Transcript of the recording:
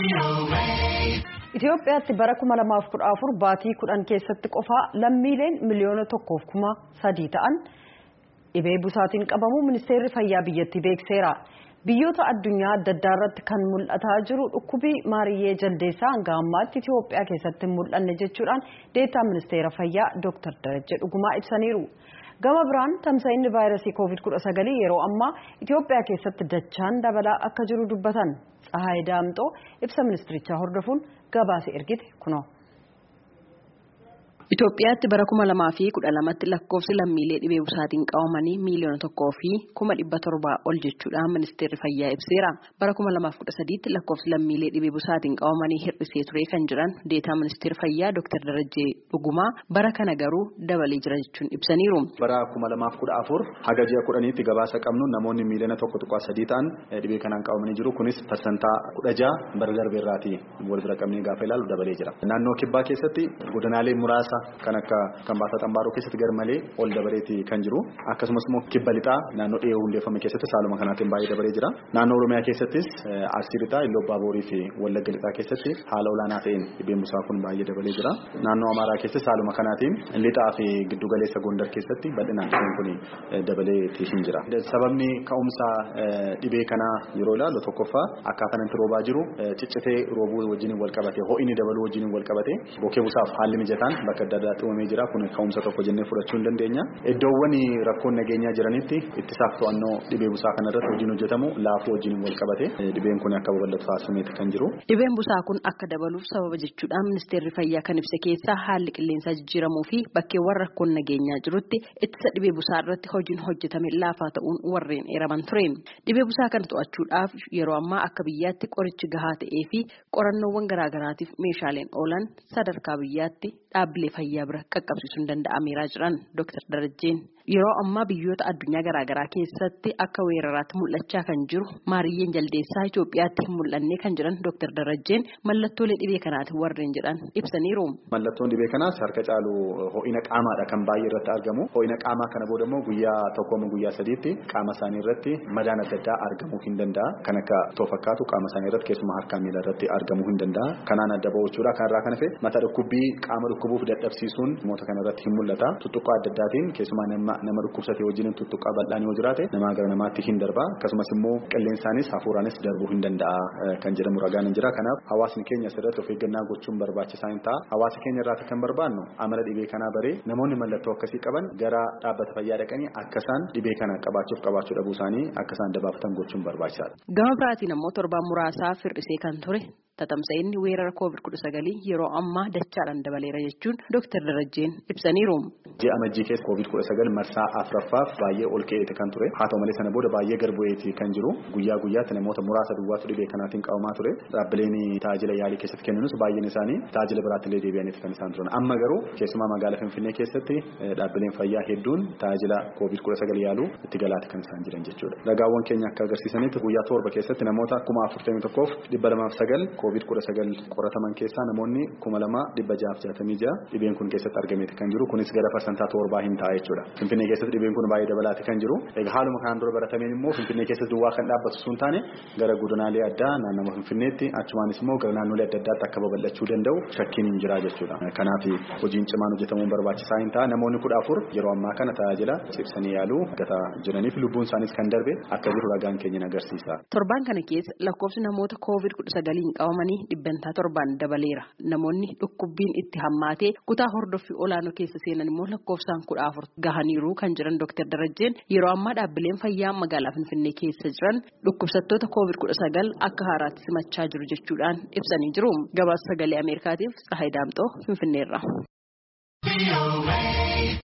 Itoophiyaatti bara 2014 baatii 10 keessatti qofaa lammiileen miliyoona 1.3 ta'an dhibee busaatiin qabamu ministeerri fayyaa biyyattii beekseera. Biyyoota addunyaa adda addaa irratti kan mul'ataa jiru dhukkubii maariyyee jaldeessaa hanga ammaatti Itoophiyaa keessatti hin mul'anne jechuudhaan deetaa ministeera fayyaa Dr. Darajjee Dhugumaa ibsaniiru. Gama biraan tamsa'inni vaayirasii COVID-19 yeroo ammaa Itoophiyaa keessatti dachaan dabalaa akka jiru dubbatan. Tsahaay Daamxoo ibsa ministirichaa hordofuun gabaasa ergite kunoo. Itoophiyaatti bara 2012tti lakkoofsi lammiilee dhibee busaatiin qabamanii miliyoona 1,700 ol jechuudhaan ministeerri fayyaa ibseera. Bara 2013tti lakkoofsi lammiilee dhibee busaatiin qabamanii hir'isee ture kan jiran deetaa ministeerri fayyaa Dr. Darajjee Dhugumaa bara kana garuu dabalee jira jechuun ibsaniiru. Bara 2014 haga ji'a 10tti gabaasa qabnu namoonni miliyoona 1.3 ta'an dhibee kanaan qabamanii jiru. Kunis parsantaa 16 bara darbeerraatii wal bira qabnee gaafa ilaalu dabalee jira. Naannoo kibbaa keessatti godinaalee muraasa kan akka Kambaataa Xambaaroo keessatti garmalee ol dabaleeti kan jiru. Akkasumas immoo kibba lixaa naannoo dhiyoo hundeeffame keessatti saaluma kanaatiin baay'ee dabalee jira. Naannoo Oromiyaa keessattis Arsii lixaa, Iluu Abbaa Boorii fi Wallagga lixaa keessatti haala olaanaa ta'een dhibeen busaa kun baay'ee dabalee jira. Naannoo Amaaraa keessatti saaluma kanaatiin lixaa fi giddu galeessa Gondar keessatti bal'inaan dhibeen kun dabaleeti hin jira. Sababni ka'umsa dhibee kanaa yeroo ilaallu tokkoffaa akkaataan itti roobaa jiru ciccitee roobuu wajjin wal qabate, ho'inni dabaluu wajjin wal qabate, bokee busaaf haalli mijataan bakka adda addaatti uumamee jira. Kun ka'umsa tokko jennee fudhachuu hin dandeenya. Iddoowwan rakkoon nageenyaa jiranitti ittisaaf to'annoo dhibee busaa kanarratti hojiin hojjetamu laafuu wajjin wal qabate dhibeen kun akka babal'atu taasifameeti kan jiru. Dhibeen busaa kun akka dabaluuf sababa jechuudhaan ministeerri fayyaa kan ibse keessaa haalli qilleensaa jijjiiramuu fi bakkeewwan rakkoon nageenyaa jirutti ittisa dhibee busaa irratti hojiin hojjetame laafaa ta'uun warreen eeraman ture. Dhibee busaa kana to'achuudhaaf yeroo ammaa akka biyyaatti qorichi gahaa ta'ee fi qorannoowwan garaagaraatiif meeshaaleen oolan sadarkaa biyyaatti dhaabbilee fayyaa bira qaqqabsiisuun danda'ameera jiran Dr. Darajjeen. Yeroo ammaa biyyoota addunyaa garaagaraa keessatti akka weeraraatti mul'achaa kan jiru maariyyeen jaldeessaa Itoophiyaatti hin mul'anne kan jiran Dr. Darajjeen mallattoolee dhibee kanaati warreen jedhan ibsaniiru. Mallattoon dhibee kanaas harka caalu ho'ina qaamaadha kan baay'ee irratti argamu. Ho'ina qaamaa kana booda immoo guyyaa tokkooma guyyaa sadiitti qaama isaanii irratti madaan adda addaa argamuu hin danda'a. Kan akka too fakkaatu qaama isaanii irratti keessumaa harkaa miila irratti argamuu hin danda'a. Kanaan adda ba'uuchuudha. Kanarraa kan hafe mata dhukkubbii qaama dhukkubuuf dadhabsiisuun namoota kana irratti hin mul'ata. Tuttuqqaa adda addaatiin keessumaa nama dhukkubsatee wajjin tuttuqqaa bal'aan yoo jiraate namaa gara namaatti hin darba. Akkasumas immoo qilleensaanis hafuuraanis darbuu hin danda'a kan jedhamu ragaan hin jira. Kanaaf hawaasni keenya asirratti of eeggannaa gochuun barbaachisaa hin ta'a. Hawaasa keenya irraa kan barbaannu amala dhibee kanaa baree namoonni mallattoo akkasii qaban gara dhaabbata fayyaa dhaqanii akka isaan dhibee kana qabaachuu dhabuu isaanii akka isaan dabaafatan gochuun barbaachisaadha. Gama biraatiin immoo torbaan muraasaa firrisee kan ture tatamsa'inni weerara COVID-19 yeroo ammaa dachaadhaan dabaleera jechuun Dr. Darajjeen ibsaniiru. Ji'a amajjii keessa COVID-19 marsaa afuraffaaf baay'ee ol ka'eeti kan ture. Haa ta'u malee sana booda baay'ee gad bu'eeti kan jiru. Guyyaa guyyaatti namoota muraasa duwwaatu dhibee kanaatiin qabamaa ture. Dhaabbileen tajaajila yaalii keessatti kennanus baay'een isaanii tajaajila biraatti illee deebi'aniiti kan isaan turan. Amma garuu keessumaa magaalaa Finfinnee keessatti dhaabbileen fayyaa hedduun tajaajila COVID-19 yaaluu itti galaati kan isaan jiran jechuudha. Ragaawwan keenya akka agarsiisanitti guyyaa torba keessatti namoota 41,209 COVID-19 qorataman keessaa namoonni 2,666 dhibeen kun keessatti argameeti kan jiru. Kunis gara parsantaa 7 hin ta'a jechuudha. Finfinnee keessatti dhibeen kun baay'ee dabalaati kan jiru. Egaa haaluma kanaan dura baratameen immoo Finfinnee keessatti duwwaa kan dhaabbatu sun taane gara godinaalee addaa naannoo Finfinneetti achumaanis immoo gara naannolee adda addaatti akka babal'achuu danda'u shakkiin hin jira jechuudha. Kanaaf hojiin cimaan hojjetamuun barbaachisaa hin ta'a. Namoonni 14 yeroo ammaa kana tajaajila cibsanii yaaluu gataa jiraniif lubbuun isaaniis kan darbe akka jiru ragaan keenya agarsiisa. Torban kana keessa lakkoofsi namoota COVID-19 qabamanii dhibbantaa 7 dabaleera. Namoonni dhukkubbiin itti hammaatee kutaa hordoffii olaanoo keessa seenan immoo lakkoofsaan 14 gahaniiru kan jiran Dr. Darajjeen yeroo ammaa dhaabbileen fayyaa magaalaa Finfinnee keessa jiran dhukkubsattoota COVID-19 akka haaraatti simachaa jiru jechuudhaan ibsanii jiru. Gabaasa sagalee Ameerikaatiif Tsahaay Daamxoo Finfinneerra.